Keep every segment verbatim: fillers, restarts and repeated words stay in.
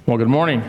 Well, good morning.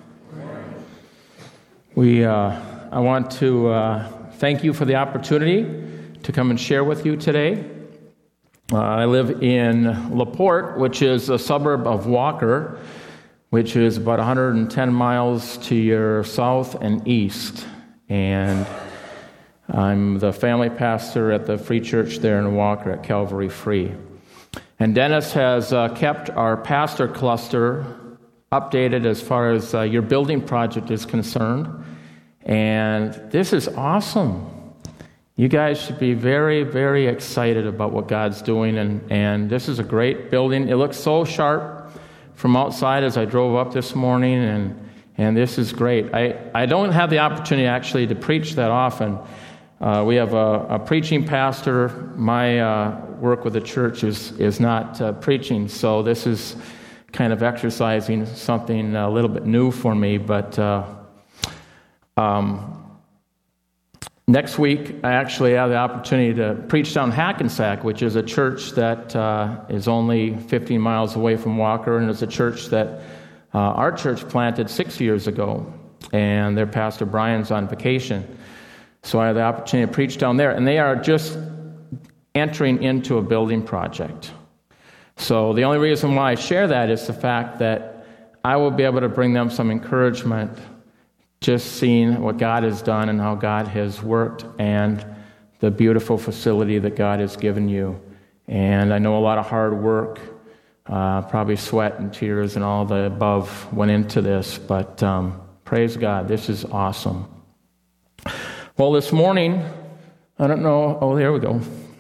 We, uh, I want to uh, thank you for the opportunity to come and share with you today. Uh, I live in LaPorte, which is a suburb of Walker, which is about one hundred ten miles to your south and east. And I'm the family pastor at the Free Church there in Walker at Calvary Free. And Dennis has uh, kept our pastor cluster updated as far as uh, your building project is concerned. And this is awesome. You guys should be very, very excited about what God's doing. And, and this is a great building. It looks so sharp from outside as I drove up this morning. And, and this is great. I, I don't have the opportunity actually to preach that often. Uh, we have a, a preaching pastor. My uh, work with the church is, is not uh, preaching. So this is kind of exercising something a little bit new for me, but uh, um, next week I actually have the opportunity to preach down Hackensack, which is a church that uh, is only fifteen miles away from Walker, and it's a church that uh, our church planted six years ago, and their pastor Brian's on vacation, so I have the opportunity to preach down there, and they are just entering into a building project. So the only reason why I share that is the fact that I will be able to bring them some encouragement just seeing what God has done and how God has worked and the beautiful facility that God has given you. And I know a lot of hard work, uh, probably sweat and tears and all the above went into this, but um, praise God, this is awesome. Well, this morning, I don't know, oh, there we go.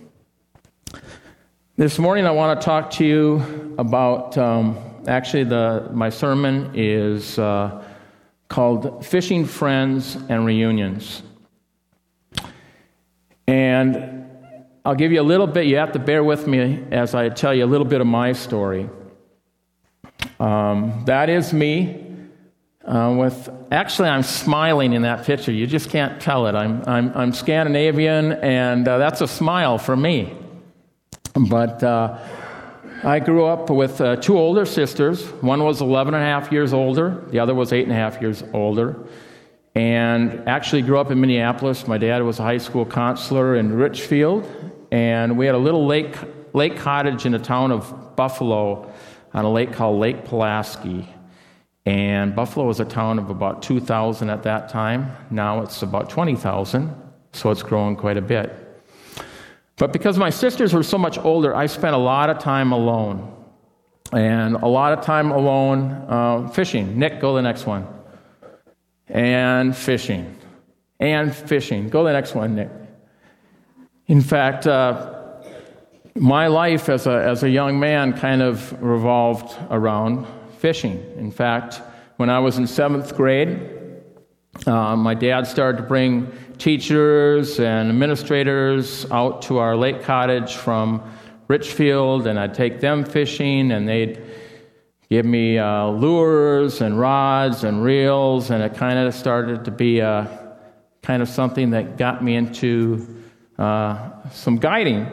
This morning I want to talk to you about, um, actually the my sermon is uh, called Fishing Friends and Reunions. And I'll give you a little bit, you have to bear with me as I tell you a little bit of my story. Um, that is me uh, with, actually I'm smiling in that picture, you just can't tell it. I'm, I'm, I'm Scandinavian and uh, that's a smile for me. But uh, I grew up with uh, two older sisters. One was eleven and a half years older. The other was eight and a half years older. And actually grew up in Minneapolis. My dad was a high school counselor in Richfield. And we had a little lake lake cottage in the town of Buffalo on a lake called Lake Pulaski. And Buffalo was a town of about two thousand at that time. Now it's about twenty thousand. So it's grown quite a bit. But because my sisters were so much older, I spent a lot of time alone. And a lot of time alone uh, fishing. Nick, go to the next one. And fishing. And fishing. Go to the next one, Nick. In fact, uh, my life as a, as a young man kind of revolved around fishing. In fact, when I was in seventh grade, uh, my dad started to bring teachers and administrators out to our lake cottage from Richfield, and I'd take them fishing, and they'd give me uh, lures and rods and reels, and it kind of started to be a, kind of something that got me into uh, some guiding.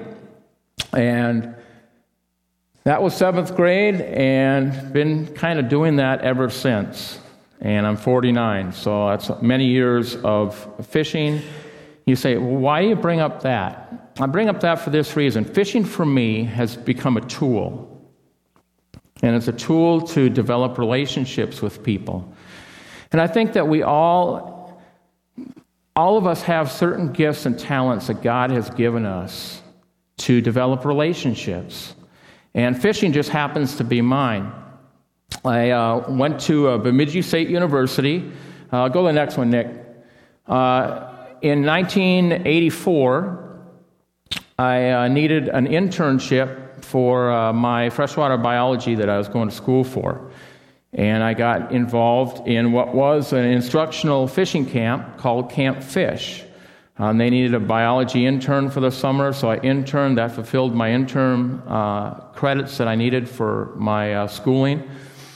And that was seventh grade, and been kind of doing that ever since. And I'm forty-nine, so that's many years of fishing. You say, well, why do you bring up that? I bring up that for this reason. Fishing for me has become a tool. And it's a tool to develop relationships with people. And I think that we all, all of us have certain gifts and talents that God has given us to develop relationships. And fishing just happens to be mine. I uh, went to uh, Bemidji State University. Uh, go to the next one, Nick. Uh, in nineteen eighty-four, I uh, needed an internship for uh, my freshwater biology that I was going to school for. And I got involved in what was an instructional fishing camp called Camp Fish. Um, they needed a biology intern for the summer, so I interned. That fulfilled my intern uh, credits that I needed for my uh, schooling.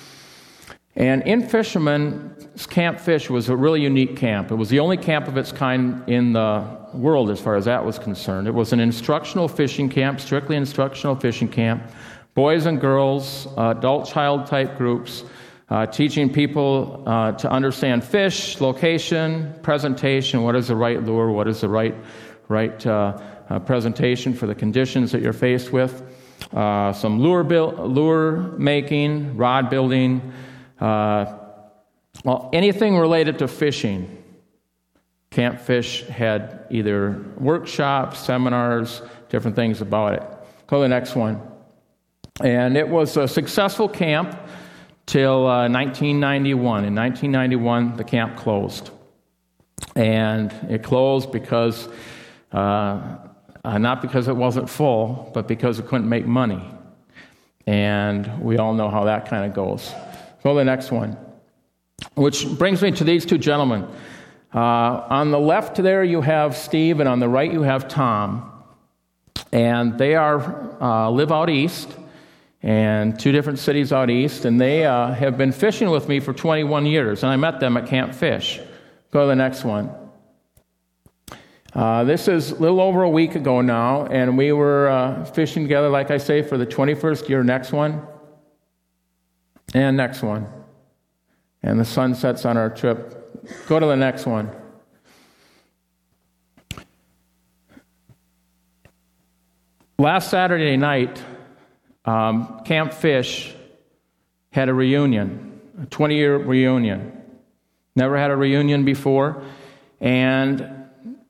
And in Fisherman, Camp Fish was a really unique camp. It was the only camp of its kind in the world as far as that was concerned. It was an instructional fishing camp, strictly instructional fishing camp. Boys and girls, uh, adult child type groups, uh, teaching people uh, to understand fish, location, presentation, what is the right lure, what is the right, right uh, uh, presentation for the conditions that you're faced with, uh, some lure, build, lure making, rod building, uh, well, anything related to fishing. Camp Fish had either workshops, seminars, different things about it. Go to the next one. And it was a successful camp till uh, nineteen ninety-one. In nineteen ninety-one, the camp closed. And it closed because, uh, uh, not because it wasn't full, but because it couldn't make money. And we all know how that kind of goes. Go to the next one. Which brings me to these two gentlemen. Uh, on the left there you have Steve, and on the right you have Tom. And they are uh, live out east, and two different cities out east, and they uh, have been fishing with me for twenty-one years, and I met them at Camp Fish. Go to the next one. Uh, this is a little over a week ago now, and we were uh, fishing together, like I say, for the twenty-first year. Next one. And next one. And the sun sets on our trip. Go to the next one. Last Saturday night, um, Camp Fish had a reunion, a twenty-year reunion. Never had a reunion before, and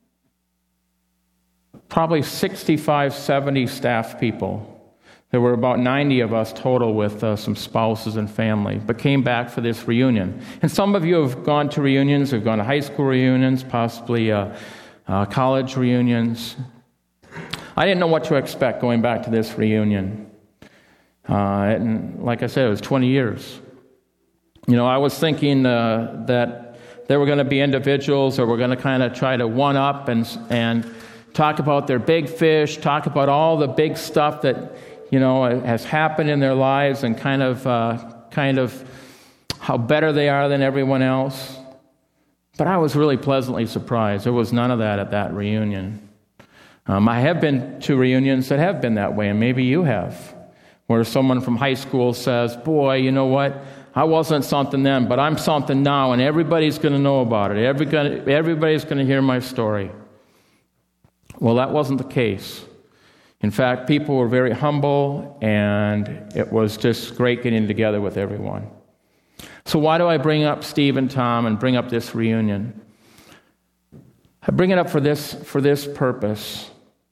probably sixty-five, seventy staff people. There were about ninety of us total with uh, some spouses and family, but came back for this reunion. And some of you have gone to reunions, have gone to high school reunions, possibly uh, uh, college reunions. I didn't know what to expect going back to this reunion. Uh, and like I said, it was twenty years. You know, I was thinking uh, that there were going to be individuals that were going to kind of try to one-up and and talk about their big fish, talk about all the big stuff that, you know, has happened in their lives, and kind of, uh, kind of how better they are than everyone else. But I was really pleasantly surprised. There was none of that at that reunion. Um, I have been to reunions that have been that way, and maybe you have, where someone from high school says, boy, you know what, I wasn't something then, but I'm something now, and everybody's going to know about it. Everybody, everybody's going to hear my story. Well, that wasn't the case. In fact, people were very humble, and it was just great getting together with everyone. So why do I bring up Steve and Tom and bring up this reunion? I bring it up for this, for this purpose.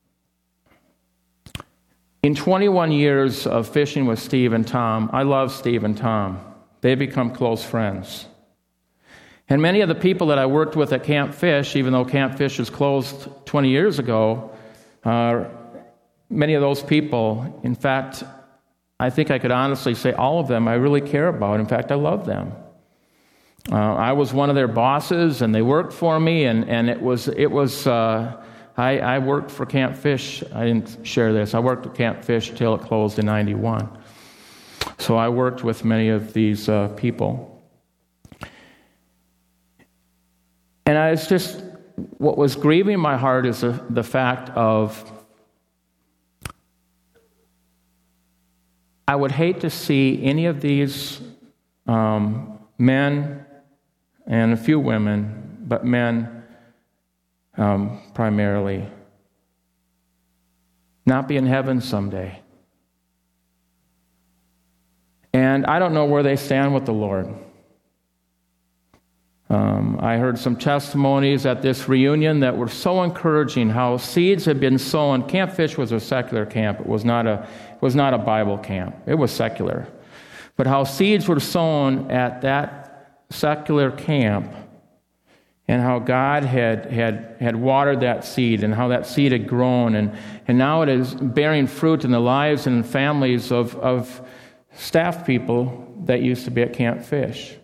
In twenty-one years of fishing with Steve and Tom, I love Steve and Tom. They've become close friends. And many of the people that I worked with at Camp Fish, even though Camp Fish was closed twenty years ago, uh, many of those people, in fact, I think I could honestly say all of them I really care about. In fact, I love them. Uh, I was one of their bosses, and they worked for me, and, and it was, it was uh, I, I worked for Camp Fish. I didn't share this. I worked at Camp Fish till it closed in ninety-one. So I worked with many of these uh, people. And I was just, what was grieving my heart is the, the fact of, I would hate to see any of these um, men and a few women, but men um, primarily, not be in heaven someday. And I don't know where they stand with the Lord. Um, I heard some testimonies at this reunion that were so encouraging, how seeds had been sown. Camp Fish was a secular camp. It was not a, it was not a Bible camp. It was secular. But how seeds were sown at that secular camp, and how God had, had, had watered that seed, and how that seed had grown, and, and now it is bearing fruit in the lives and families of, of staff people that used to be at Camp Fish.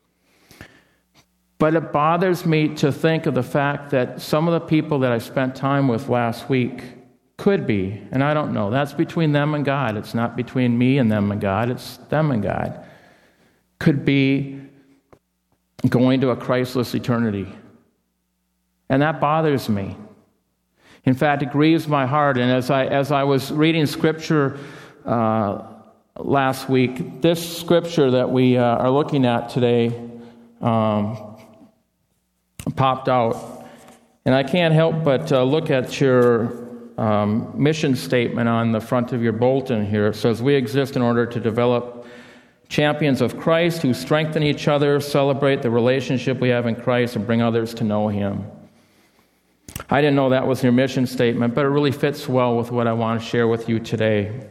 But it bothers me to think of the fact that some of the people that I spent time with last week could be, and I don't know, that's between them and God. It's not between me and them and God, it's them and God. Could be going to a Christless eternity. And that bothers me. In fact, it grieves my heart. And as I as I was reading Scripture uh, last week, this scripture that we uh, are looking at today um, popped out. And I can't help but uh, look at your um, mission statement on the front of your bulletin here. It says, "We exist in order to develop champions of Christ who strengthen each other, celebrate the relationship we have in Christ, and bring others to know Him." I didn't know that was your mission statement, but it really fits well with what I want to share with you today.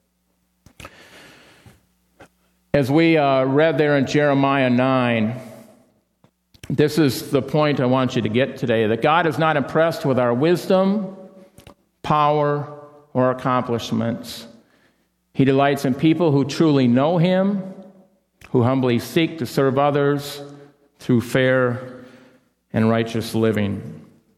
As we uh, read there in Jeremiah nine, this is the point I want you to get today, that God is not impressed with our wisdom, power, or accomplishments. He delights in people who truly know Him, who humbly seek to serve others through fair and righteous living.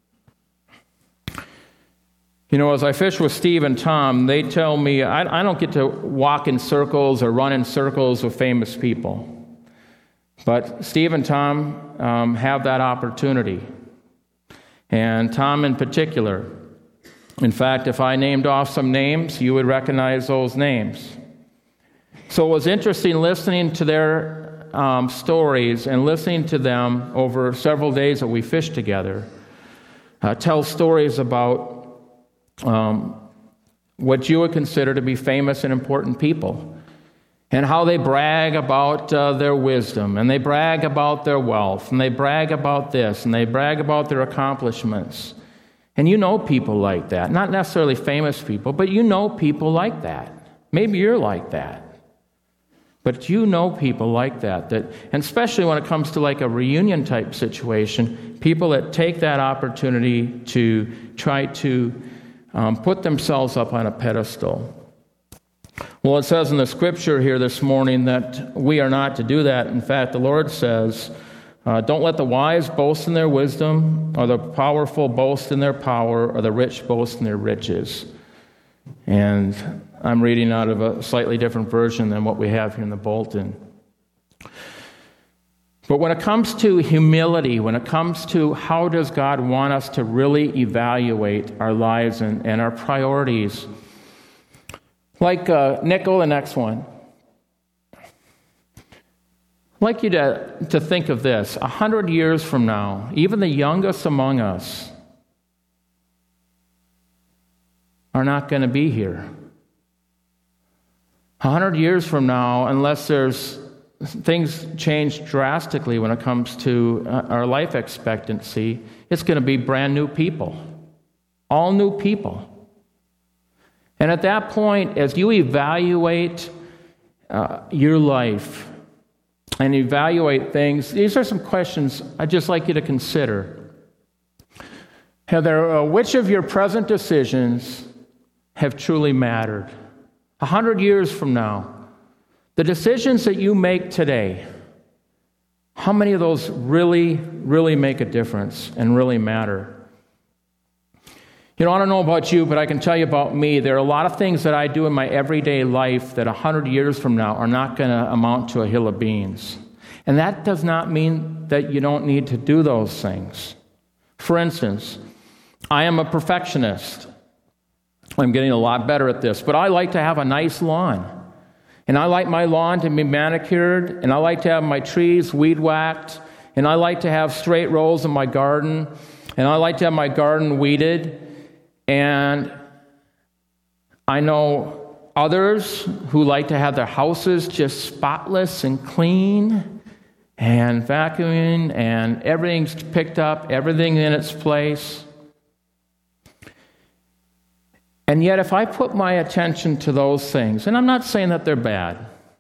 You know, as I fish with Steve and Tom, they tell me I, I don't get to walk in circles or run in circles with famous people. But Steve and Tom um, have that opportunity. And Tom in particular. In fact, if I named off some names, you would recognize those names. So it was interesting listening to their um, stories and listening to them over several days that we fished together. Uh, tell stories about Um, what you would consider to be famous and important people, and how they brag about uh, their wisdom, and they brag about their wealth, and they brag about this, and they brag about their accomplishments. And you know people like that. Not necessarily famous people, but you know people like that. Maybe you're like that. But you know people like that. That, and especially when it comes to like a reunion type situation, people that take that opportunity to try to Um, put themselves up on a pedestal. Well, it says in the scripture here this morning that we are not to do that. In fact, the Lord says, uh, don't let the wise boast in their wisdom, or the powerful boast in their power, or the rich boast in their riches. And I'm reading out of a slightly different version than what we have here in the bulletin. But when it comes to humility, when it comes to how does God want us to really evaluate our lives and, and our priorities, like uh, Nickel, the next one, I'd like you to, to think of this. A hundred years from now, even the youngest among us are not going to be here. A hundred years from now, unless there's things change drastically when it comes to uh, our life expectancy, it's going to be brand new people. All new people. And at that point, as you evaluate uh, your life and evaluate things, these are some questions I'd just like you to consider. Heather, uh, which of your present decisions have truly mattered? A hundred years from now, the decisions that you make today, how many of those really, really make a difference and really matter? You know, I don't know about you, but I can tell you about me. There are a lot of things that I do in my everyday life that a hundred years from now are not going to amount to a hill of beans. And that does not mean that you don't need to do those things. For instance, I am a perfectionist. I'm getting a lot better at this, but I like to have a nice lawn. And I like my lawn to be manicured, and I like to have my trees weed whacked, and I like to have straight rows in my garden, and I like to have my garden weeded. And I know others who like to have their houses just spotless and clean, and vacuuming, and everything's picked up, everything in its place. And yet, if I put my attention to those things, and I'm not saying that they're bad,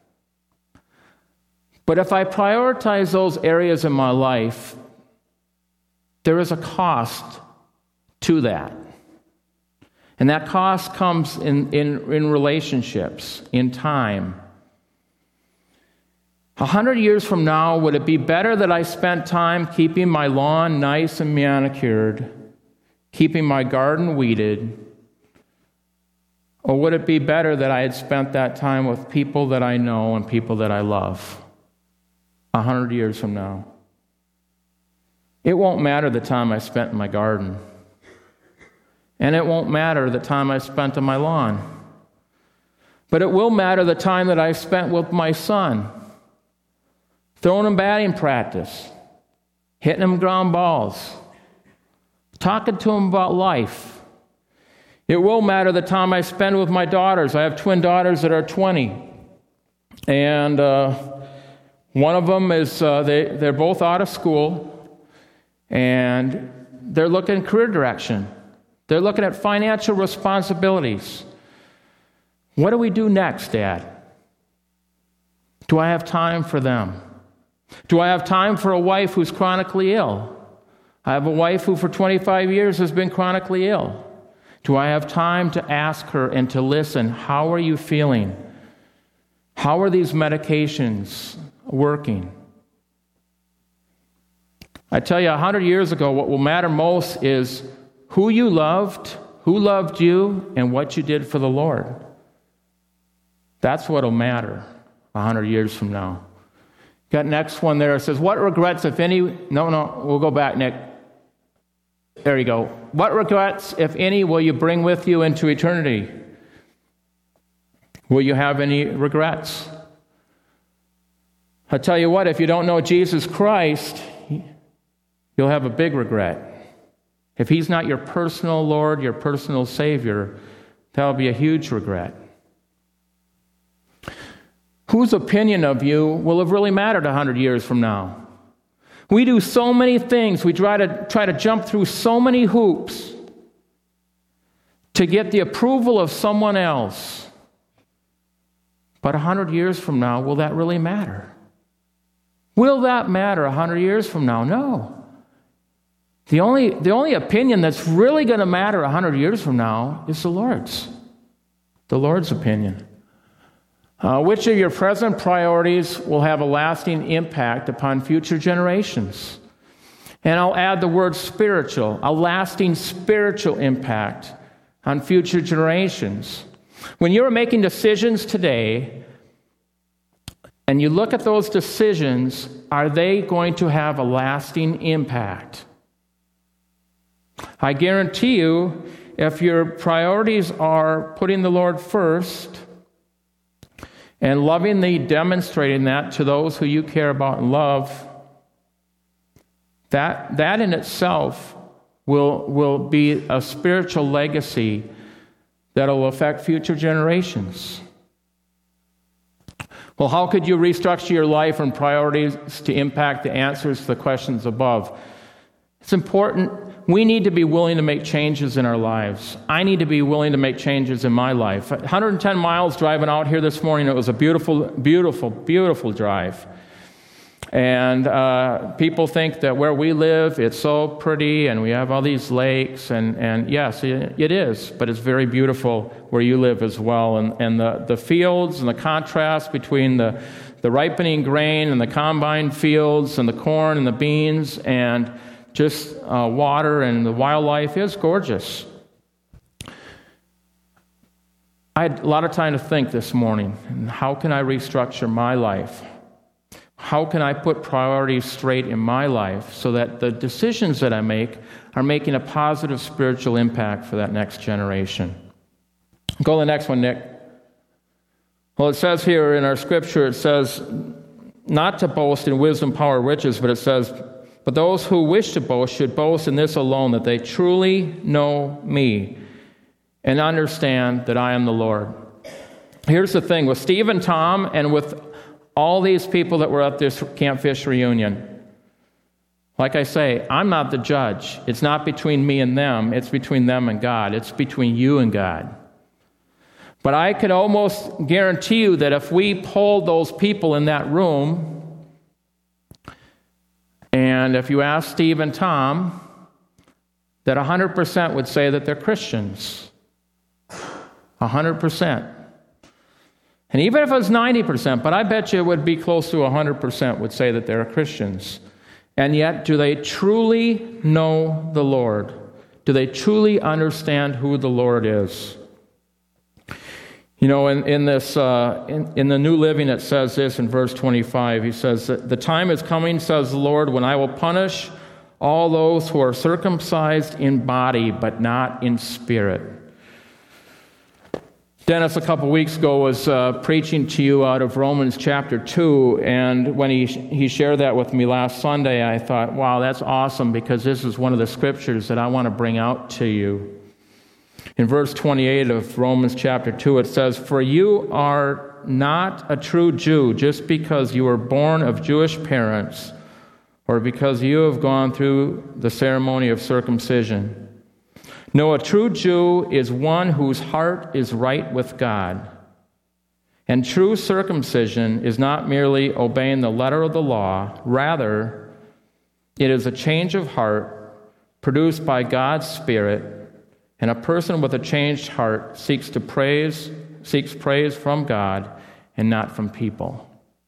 but if I prioritize those areas in my life, there is a cost to that. And that cost comes in, in, in relationships, in time. A hundred years from now, would it be better that I spent time keeping my lawn nice and manicured, keeping my garden weeded, or would it be better that I had spent that time with people that I know and people that I love a hundred years from now? It won't matter the time I spent in my garden. And it won't matter the time I spent on my lawn. But it will matter the time that I spent with my son, throwing him batting practice, hitting him ground balls, talking to him about life. It will matter the time I spend with my daughters. I have twin daughters that are twenty. And uh, one of them is, uh, they, they're both out of school, and they're looking at career direction. They're looking at financial responsibilities. What do we do next, Dad? Do I have time for them? Do I have time for a wife who's chronically ill? I have a wife who for twenty-five years has been chronically ill. Do I have time to ask her and to listen? How are you feeling? How are these medications working? I tell you, a hundred years ago, what will matter most is who you loved, who loved you, and what you did for the Lord. That's what will matter a hundred years from now. Got next one there. It says, what regrets, if any... No, no, we'll go back, Nick. There you go. What regrets, if any, will you bring with you into eternity? Will you have any regrets? I'll tell you what, if you don't know Jesus Christ, you'll have a big regret. If he's not your personal Lord, your personal Savior, that'll be a huge regret. Whose opinion of you will have really mattered a hundred years from now? We do so many things. We try to try to jump through so many hoops to get the approval of someone else. But a hundred years from now, will that really matter? Will that matter a hundred years from now? No. The only the only opinion that's really going to matter a hundred years from now is the Lord's. The Lord's opinion. Uh, which of your present priorities will have a lasting impact upon future generations? And I'll add the word spiritual, a lasting spiritual impact on future generations. When you're making decisions today, and you look at those decisions, are they going to have a lasting impact? I guarantee you, if your priorities are putting the Lord first, and lovingly demonstrating that to those who you care about and love, that, that in itself will, will be a spiritual legacy that will affect future generations. Well, how could you restructure your life and priorities to impact the answers to the questions above? It's important. We need to be willing to make changes in our lives. I need to be willing to make changes in my life. one hundred ten miles driving out here this morning. It was a beautiful, beautiful, beautiful drive. And uh, people think that where we live, it's so pretty, and we have all these lakes. And, and yes, it, it is, but it's very beautiful where you live as well. And, and the, the fields and the contrast between the, the ripening grain and the combine fields and the corn and the beans and just uh, water and the wildlife is gorgeous. I had a lot of time to think this morning. How can I restructure my life? How can I put priorities straight in my life so that the decisions that I make are making a positive spiritual impact for that next generation? Go to the next one, Nick. Well, it says here in our scripture, it says, not to boast in wisdom, power, riches, but it says, but those who wish to boast should boast in this alone, that they truly know me and understand that I am the Lord. Here's the thing, with Steve and Tom and with all these people that were at this Camp Fish reunion, like I say, I'm not the judge. It's not between me and them. It's between them and God. It's between you and God. But I could almost guarantee you that if we polled those people in that room, and if you ask Steve and Tom, that one hundred percent would say that they're Christians. one hundred percent. And even if it was ninety percent, but I bet you it would be close to one hundred percent would say that they're Christians. And yet, do they truly know the Lord? Do they truly understand who the Lord is? You know, in, in this, uh, in, in the New Living, it says this in verse twenty-five. He says, the time is coming, says the Lord, when I will punish all those who are circumcised in body, but not in spirit. Dennis, a couple weeks ago, was uh, preaching to you out of Romans chapter two, and when he he shared that with me last Sunday, I thought, wow, that's awesome, because this is one of the scriptures that I want to bring out to you. In verse twenty-eight of Romans chapter two, it says, "For you are not a true Jew just because you were born of Jewish parents, or because you have gone through the ceremony of circumcision. No, a true Jew is one whose heart is right with God. And true circumcision is not merely obeying the letter of the law. Rather, it is a change of heart produced by God's Spirit, and a person with a changed heart seeks to praise, seeks praise from God and not from people."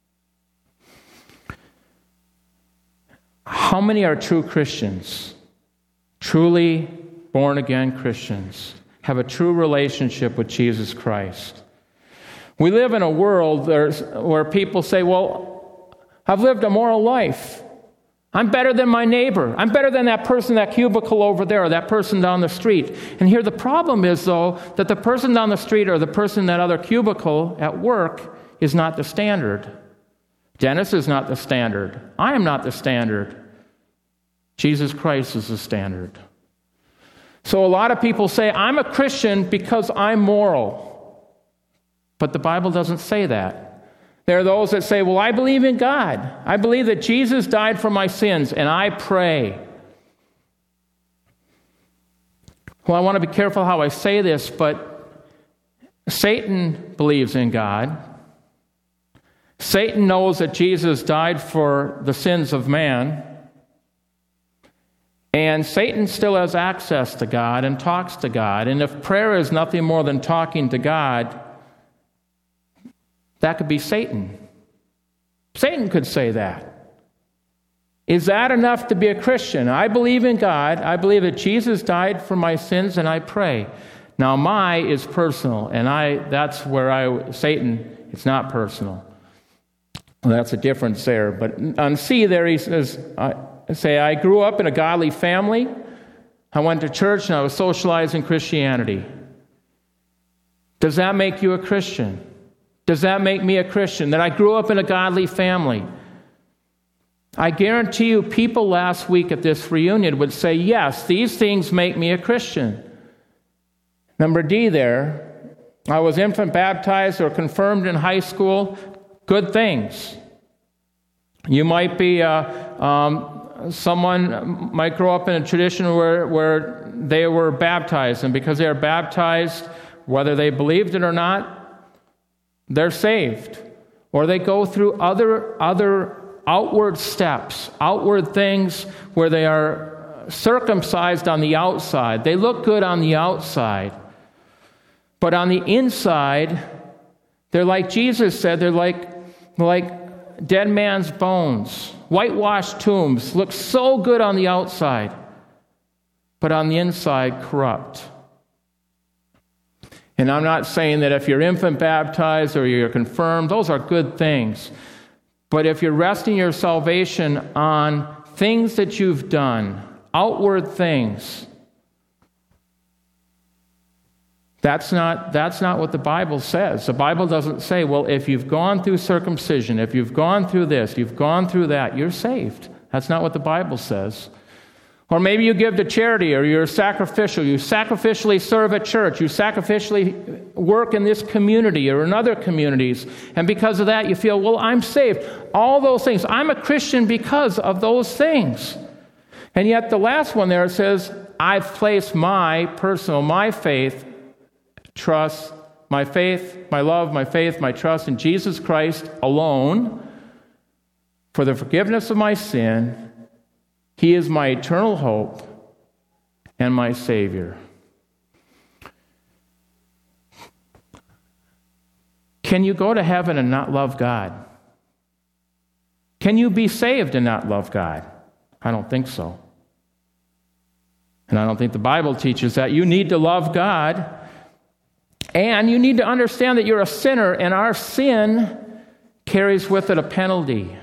How many are true Christians, truly born-again Christians, have a true relationship with Jesus Christ? We live in a world where people say, well, I've lived a moral life. I'm better than my neighbor. I'm better than that person, that cubicle over there, or that person down the street. And here the problem is, though, that the person down the street or the person in that other cubicle at work is not the standard. Dennis is not the standard. I am not the standard. Jesus Christ is the standard. So a lot of people say, I'm a Christian because I'm moral. But the Bible doesn't say that. There are those that say, well, I believe in God. I believe that Jesus died for my sins, and I pray. Well, I want to be careful how I say this, but Satan believes in God. Satan knows that Jesus died for the sins of man. And Satan still has access to God and talks to God. And if prayer is nothing more than talking to God, that could be Satan. Satan could say that. Is that enough to be a Christian? I believe in God. I believe that Jesus died for my sins, and I pray. Now, my is personal, and I that's where I, Satan, it's not personal. Well, that's a difference there. But on C there he says, I, say, I grew up in a godly family. I went to church and I was socialized in Christianity. Does that make you a Christian? Does that make me a Christian? That I grew up in a godly family? I guarantee you people last week at this reunion would say, yes, these things make me a Christian. Number D there, I was infant baptized or confirmed in high school. Good things. You might be uh, um, Someone might grow up in a tradition where, where they were baptized, and because they are baptized, whether they believed it or not, they're saved. Or they go through other, other outward steps, outward things where they are circumcised on the outside. They look good on the outside. But on the inside, they're like Jesus said, they're like, like dead man's bones. Whitewashed tombs look so good on the outside, but on the inside, corrupt. And I'm not saying that if you're infant baptized or you're confirmed, those are good things. But if you're resting your salvation on things that you've done, outward things, That's not, that's not what the Bible says. The Bible doesn't say, well, if you've gone through circumcision, if you've gone through this, you've gone through that, you're saved. That's not what the Bible says. Or maybe you give to charity, or you're sacrificial. You sacrificially serve at church. You sacrificially work in this community or in other communities. And because of that, you feel, well, I'm saved. All those things. I'm a Christian because of those things. And yet the last one there says, I've placed my personal, my faith, trust, my faith, my love, my faith, my trust in Jesus Christ alone for the forgiveness of my sin. He is my eternal hope and my Savior. Can you go to heaven and not love God? Can you be saved and not love God? I don't think so. And I don't think the Bible teaches that. You need to love God. And you need to understand that you're a sinner, and our sin carries with it a penalty.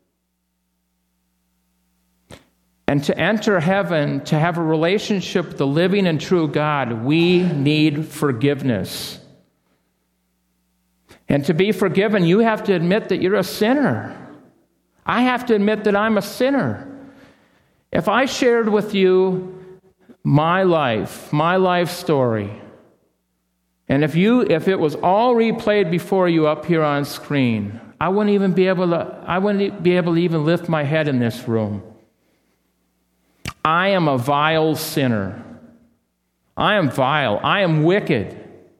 And to enter heaven, to have a relationship with the living and true God, we need forgiveness. And to be forgiven, you have to admit that you're a sinner. I have to admit that I'm a sinner. If I shared with you my life, my life story, and if you, if it was all replayed before you up here on screen, I wouldn't even be able to, I wouldn't be able to even lift my head in this room. I am a vile sinner. I am vile. I am wicked.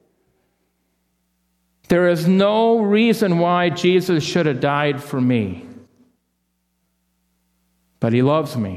There is no reason why Jesus should have died for me. But he loves me.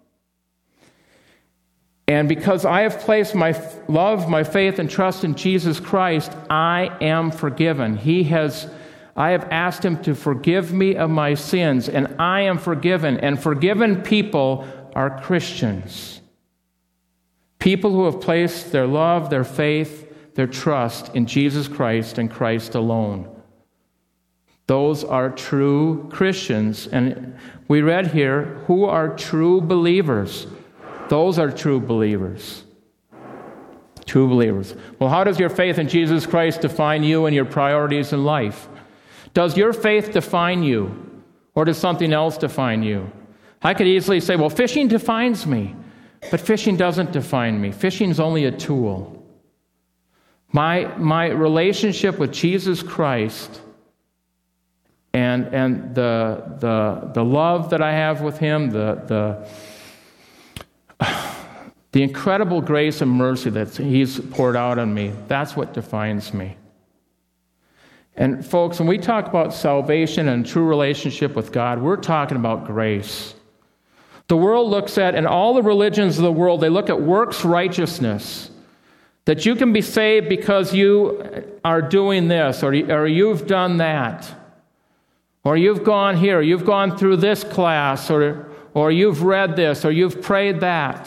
And because I have placed my love, my faith, and trust in Jesus Christ, I am forgiven. He has, I have asked him to forgive me of my sins, and I am forgiven. And forgiven people are Christians. People who have placed their love, their faith, their trust in Jesus Christ and Christ alone. Those are true Christians. And we read here, who are true believers? Those are true believers. True believers. Well, how does your faith in Jesus Christ define you and your priorities in life? Does your faith define you? Or does something else define you? I could easily say, well, fishing defines me. But fishing doesn't define me. Fishing is only a tool. My, my relationship with Jesus Christ and, and the, the, the love that I have with him, the, the, the incredible grace and mercy that he's poured out on me, that's what defines me. And folks, when we talk about salvation and true relationship with God, we're talking about grace. The world looks at, and all the religions of the world, they look at works righteousness. That you can be saved because you are doing this, or, or you've done that, or you've gone here, or you've gone through this class, or, or you've read this, or you've prayed that.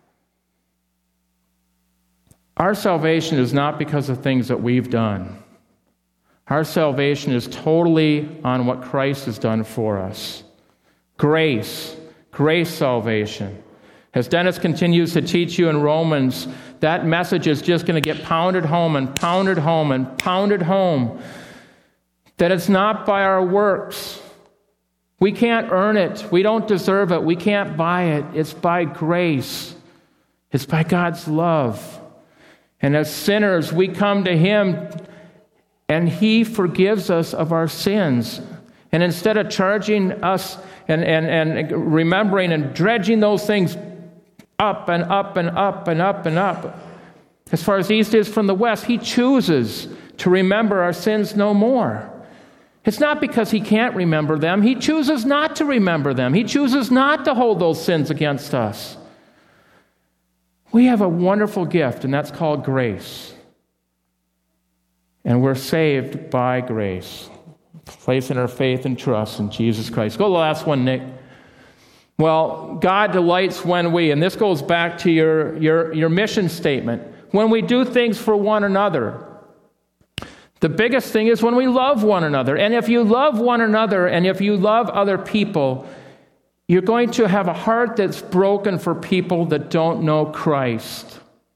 Our salvation is not because of things that we've done. Our salvation is totally on what Christ has done for us. Grace, grace salvation. As Dennis continues to teach you in Romans, that message is just going to get pounded home and pounded home and pounded home. That it's not by our works. We can't earn it. We don't deserve it. We can't buy it. It's by grace. It's by God's love. And as sinners, we come to him and he forgives us of our sins. And instead of charging us and, and, and remembering and dredging those things up and up and up and up and up, as far as the east is from the west, he chooses to remember our sins no more. It's not because he can't remember them. He chooses not to remember them. He chooses not to hold those sins against us. We have a wonderful gift, and that's called grace. And we're saved by grace, placing our faith and trust in Jesus Christ. Go to the last one, Nick. Well, God delights when we, and this goes back to your, your, your mission statement, when we do things for one another. The biggest thing is when we love one another. And if you love one another and if you love other people, you're going to have a heart that's broken for people that don't know Christ.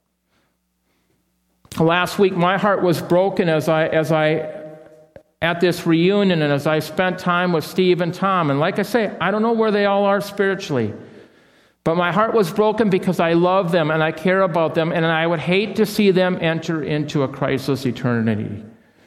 Last week, my heart was broken as I, as I, at this reunion and as I spent time with Steve and Tom. And like I say, I don't know where they all are spiritually. But my heart was broken because I love them and I care about them, and I would hate to see them enter into a Christless eternity.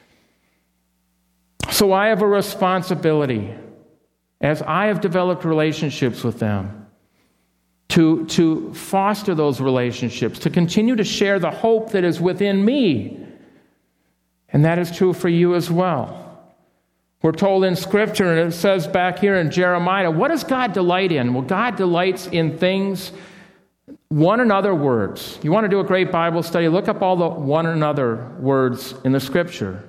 So I have a responsibility, as I have developed relationships with them, to, to foster those relationships, to continue to share the hope that is within me. And that is true for you as well. We're told in Scripture, and it says back here in Jeremiah, what does God delight in? Well, God delights in things, one another words. You want to do a great Bible study, look up all the one another words in the Scripture.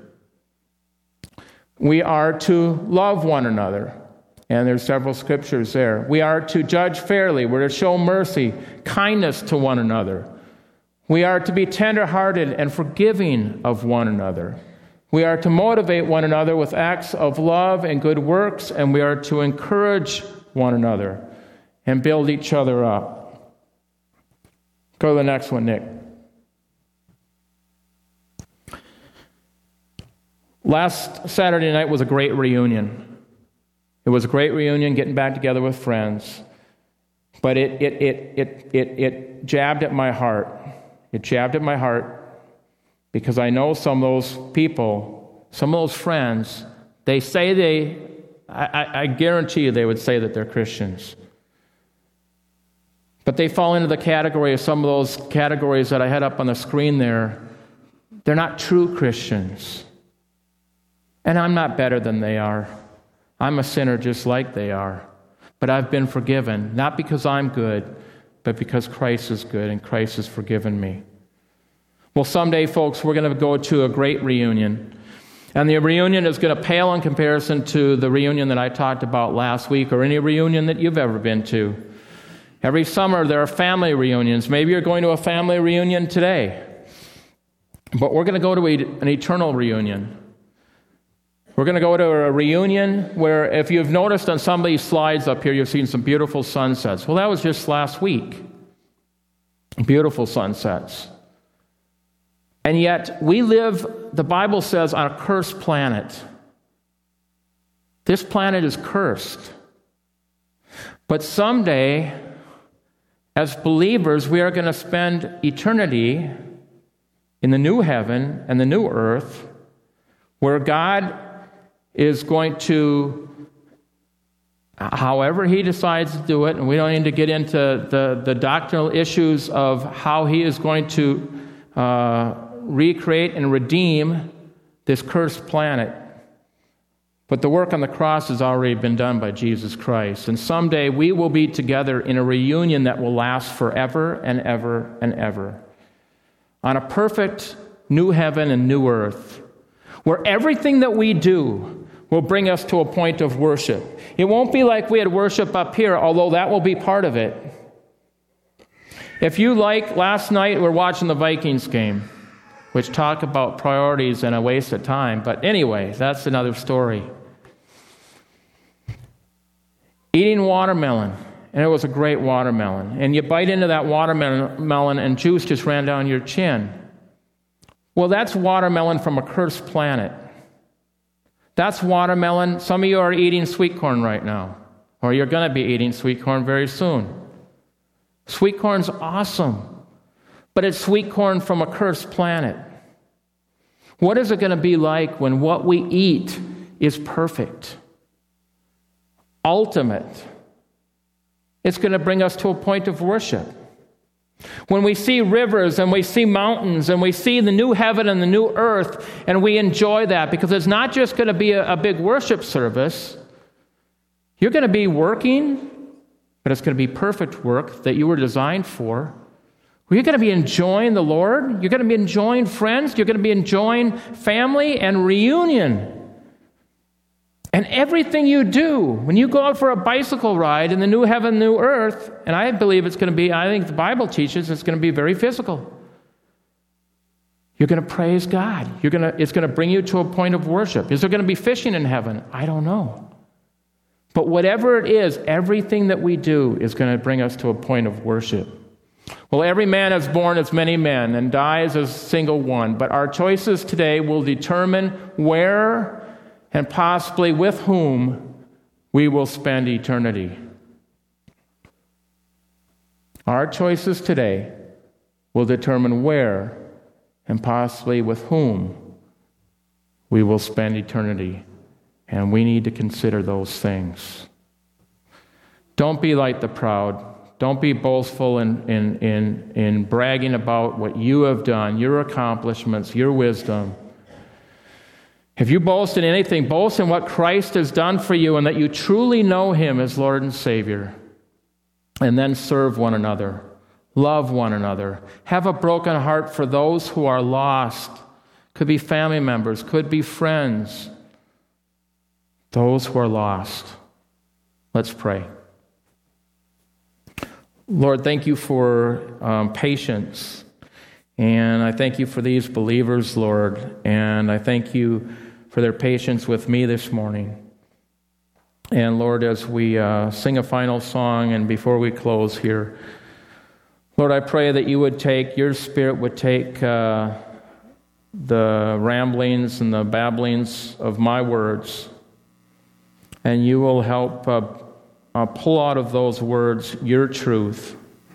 We are to love one another. And there's several scriptures there. We are to judge fairly. We're to show mercy, kindness to one another. We are to be tenderhearted and forgiving of one another. We are to motivate one another with acts of love and good works, and we are to encourage one another and build each other up. Go to the next one, Nick. Last Saturday night was a great reunion. It was a great reunion, getting back together with friends. But it it it it it it jabbed at my heart. It jabbed at my heart because I know some of those people, some of those friends, they say they, I, I guarantee you they would say that they're Christians. But they fall into the category of some of those categories that I had up on the screen there. They're not true Christians. And I'm not better than they are. I'm a sinner just like they are. But I've been forgiven, not because I'm good, but because Christ is good and Christ has forgiven me. Well, someday, folks, we're going to go to a great reunion. And the reunion is going to pale in comparison to the reunion that I talked about last week or any reunion that you've ever been to. Every summer, there are family reunions. Maybe you're going to a family reunion today. But we're going to go to an eternal reunion. We're going to go to a reunion where, if you've noticed on some of these slides up here, you've seen some beautiful sunsets. Well, that was just last week. Beautiful sunsets. And yet, we live, the Bible says, on a cursed planet. This planet is cursed. But someday, as believers, we are going to spend eternity in the new heaven and the new earth, where God is going to, however he decides to do it, and we don't need to get into the, the doctrinal issues of how he is going to uh, recreate and redeem this cursed planet. But the work on the cross has already been done by Jesus Christ. And someday we will be together in a reunion that will last forever and ever and ever. On a perfect new heaven and new earth, where everything that we do will bring us to a point of worship. It won't be like we had worship up here, although that will be part of it. If you like, last night we're watching the Vikings game, which talk about priorities and a waste of time. But anyway, that's another story. Eating watermelon, and it was a great watermelon. And you bite into that watermelon and juice just ran down your chin. Well, that's watermelon from a cursed planet. That's watermelon. Some of you are eating sweet corn right now, or you're going to be eating sweet corn very soon. Sweet corn's awesome, but it's sweet corn from a cursed planet. What is it going to be like when what we eat is perfect, ultimate? It's going to bring us to a point of worship. When we see rivers and we see mountains and we see the new heaven and the new earth, and we enjoy that, because it's not just going to be a, a big worship service. You're going to be working, but it's going to be perfect work that you were designed for. You're going to be enjoying the Lord. You're going to be enjoying friends. You're going to be enjoying family and reunion. And everything you do, when you go out for a bicycle ride in the new heaven, new earth, and I believe it's going to be, I think the Bible teaches it's going to be very physical. You're going to praise God. You're going to, it's going to bring you to a point of worship. Is there going to be fishing in heaven? I don't know. But whatever it is, everything that we do is going to bring us to a point of worship. Well, every man is born as many men and dies as a single one. But our choices today will determine where and possibly with whom we will spend eternity. Our choices today will determine where and possibly with whom we will spend eternity. And we need to consider those things. Don't be like the proud. Don't be boastful in, in, in, in bragging about what you have done, your accomplishments, your wisdom. If you boast in anything, boast in what Christ has done for you and that you truly know him as Lord and Savior. And then serve one another. Love one another. Have a broken heart for those who are lost. Could be family members, could be friends. Those who are lost. Let's pray. Lord, thank you for um, patience. And I thank you for these believers, Lord. And I thank you for their patience with me this morning. And Lord, as we uh, sing a final song and before we close here, Lord, I pray that you would take, your Spirit would take uh, the ramblings and the babblings of my words, and you will help uh, uh, pull out of those words your truth.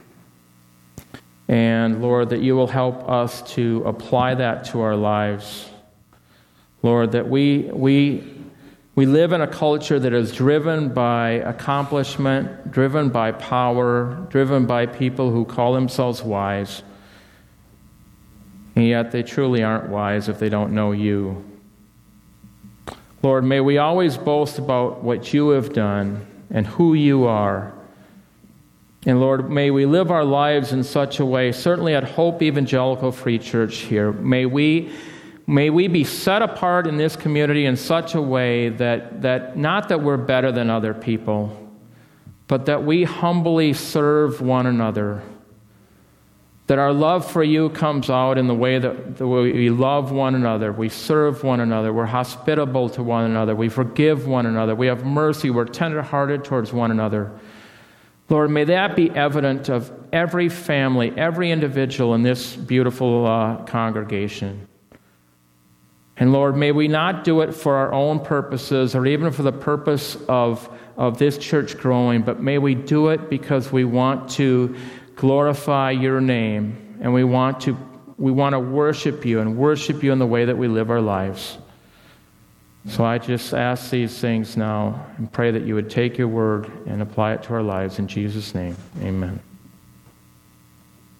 And Lord, that you will help us to apply that to our lives. Lord, that we we we live in a culture that is driven by accomplishment, driven by power, driven by people who call themselves wise. And yet they truly aren't wise if they don't know you. Lord, may we always boast about what you have done and who you are. And Lord, may we live our lives in such a way, certainly at Hope Evangelical Free Church here, may we may we be set apart in this community in such a way that, that not that we're better than other people, but that we humbly serve one another. That our love for you comes out in the way that the way we love one another, we serve one another, we're hospitable to one another, we forgive one another, we have mercy, we're tenderhearted towards one another. Lord, may that be evident of every family, every individual in this beautiful uh, congregation. And Lord, may we not do it for our own purposes or even for the purpose of, of this church growing, but may we do it because we want to glorify your name, and we want to we want to worship you and worship you in the way that we live our lives. So I just ask these things now and pray that you would take your word and apply it to our lives. In Jesus' name, amen.